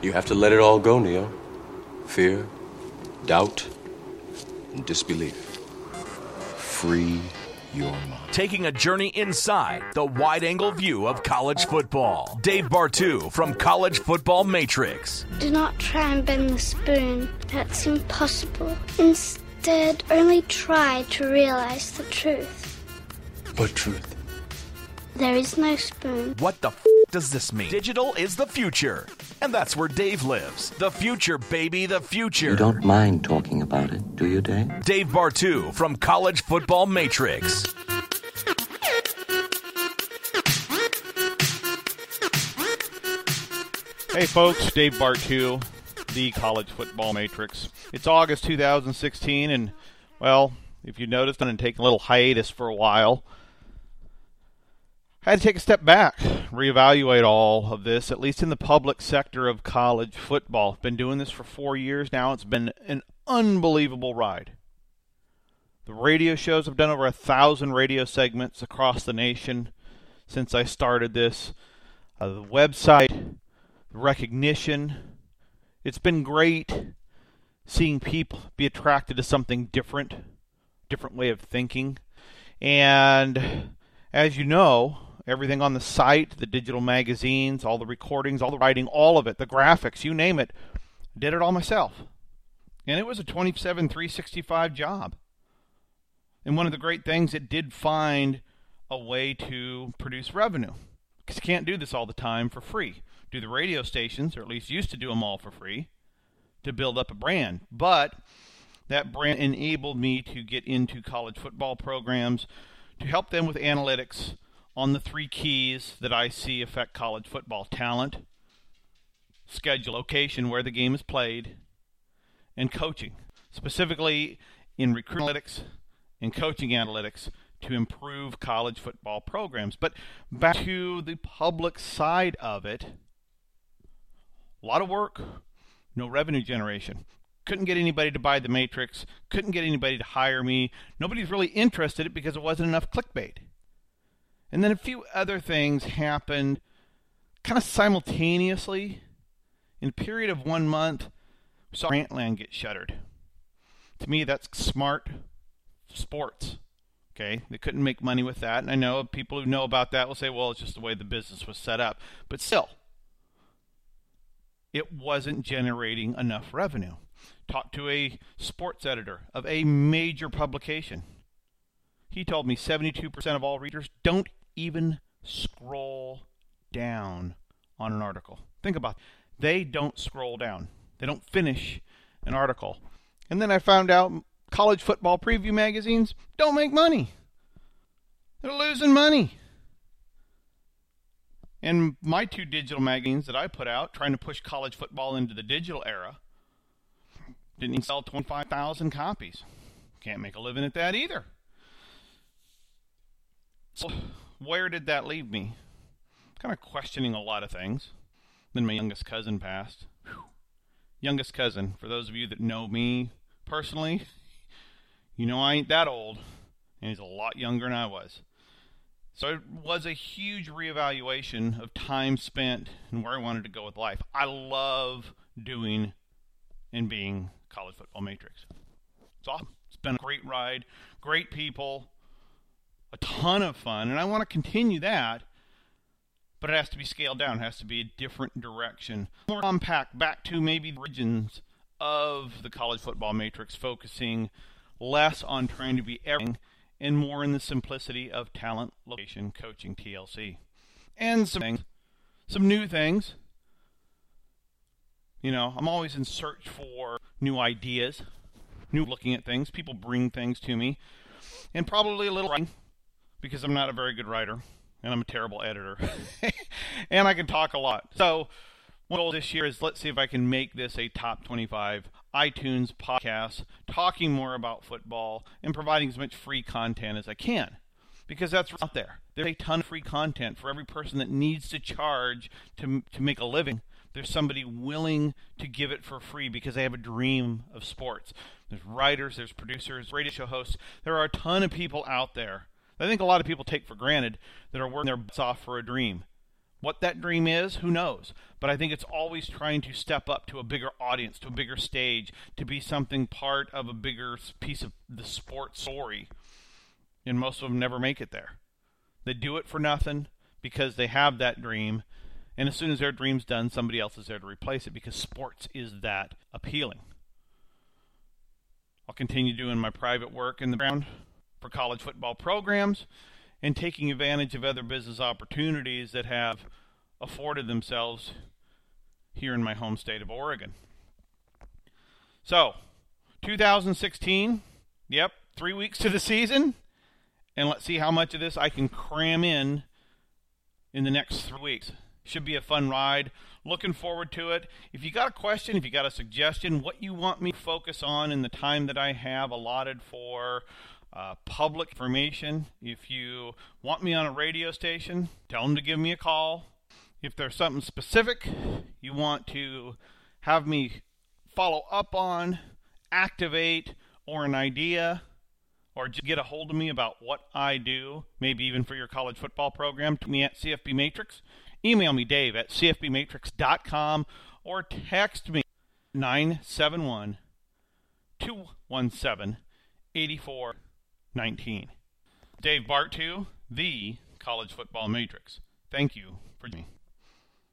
You have to let it all go, Neo. Fear, doubt, and disbelief. Free your mind. Taking a journey inside the wide-angle view of college football. Dave Bartoo from College Football Matrix. Do not try and bend the spoon. That's impossible. Instead, only try to realize the truth. What truth? There is no spoon. What the does this mean? Digital is the future. And that's where Dave lives. The future, baby, the future. You don't mind talking about it, do you, Dave? Dave Bartoo from College Football Matrix. Hey folks, Dave Bartoo, the College Football Matrix. It's August 2016, and, well, if you noticed, I'm going to take a little hiatus for a while. I had to take a step back, reevaluate all of this, at least in the public sector of college football. Been doing this for 4 years now. It's been an unbelievable ride. The radio shows, I've done over 1,000 radio segments across the nation since I started this. The website, the recognition. It's been great seeing people be attracted to something different way of thinking. And as you know, everything on the site, the digital magazines, all the recordings, all the writing, all of it, the graphics, you name it, did it all myself. And it was a 27/365 job. And one of the great things, it did find a way to produce revenue. Because you can't do this all the time for free. Do the radio stations, or at least used to do them all for free, to build up a brand. But that brand enabled me to get into college football programs, to help them with analytics on the 3 keys that I see affect college football: talent, schedule, location, where the game is played, and coaching. Specifically in recruiting analytics and coaching analytics to improve college football programs. But back to the public side of it, a lot of work, no revenue generation. Couldn't get anybody to buy the Matrix, couldn't get anybody to hire me. Nobody's really interested in it because it wasn't enough clickbait. And then a few other things happened kind of simultaneously. In a period of 1 month, we saw Grantland get shuttered. To me, that's smart sports. Okay, they couldn't make money with that. And I know people who know about that will say, well, it's just the way the business was set up. But still, it wasn't generating enough revenue. Talked to a sports editor of a major publication. He told me 72% of all readers don't even scroll down on an article. Think about it. They don't scroll down. They don't finish an article. And then I found out college football preview magazines don't make money. They're losing money. And my 2 digital magazines that I put out, trying to push college football into the digital era, didn't even sell 25,000 copies. Can't make a living at that either. So where did that leave me? Kind of questioning a lot of things. Then my youngest cousin passed. Whew. Youngest cousin, for those of you that know me personally, you know I ain't that old, and he's a lot younger than I was. So it was a huge reevaluation of time spent and where I wanted to go with life. I love doing and being College Football Matrix. It's awesome. It's been a great ride, great people, a ton of fun, and I want to continue that, but it has to be scaled down. It has to be a different direction. More compact, back to maybe the origins of the College Football Matrix, focusing less on trying to be everything and more in the simplicity of talent, location, coaching, TLC. And some new things. You know, I'm always in search for new ideas, new looking at things. People bring things to me. And probably a little writing, because I'm not a very good writer, and I'm a terrible editor. And I can talk a lot. So one goal this year is, let's see if I can make this a top 25 iTunes podcast, talking more about football and providing as much free content as I can. Because that's out there. There's a ton of free content for every person that needs to charge to make a living. There's somebody willing to give it for free because they have a dream of sports. There's writers, there's producers, radio show hosts. There are a ton of people out there that I think a lot of people take for granted that are working their butts off for a dream. What that dream is, who knows? But I think it's always trying to step up to a bigger audience, to a bigger stage, to be something part of a bigger piece of the sports story. And most of them never make it there. They do it for nothing because they have that dream. And as soon as their dream's done, somebody else is there to replace it because sports is that appealing. I'll continue doing my private work in the background for college football programs and taking advantage of other business opportunities that have afforded themselves here in my home state of Oregon. So, 2016, 3 weeks to the season, and let's see how much of this I can cram in the next 3 weeks. Should be a fun ride. Looking forward to it. If you got a question, if you got a suggestion, what you want me to focus on in the time that I have allotted for public information, if you want me on a radio station, tell them to give me a call. If there's something specific you want to have me follow up on, activate, or an idea, or just get a hold of me about what I do, maybe even for your college football program, to me at CFB Matrix. Email me, Dave, at cfbmatrix.com, or text me 971-217-8419. Dave Bartu, the College Football Matrix. Thank you for joining me.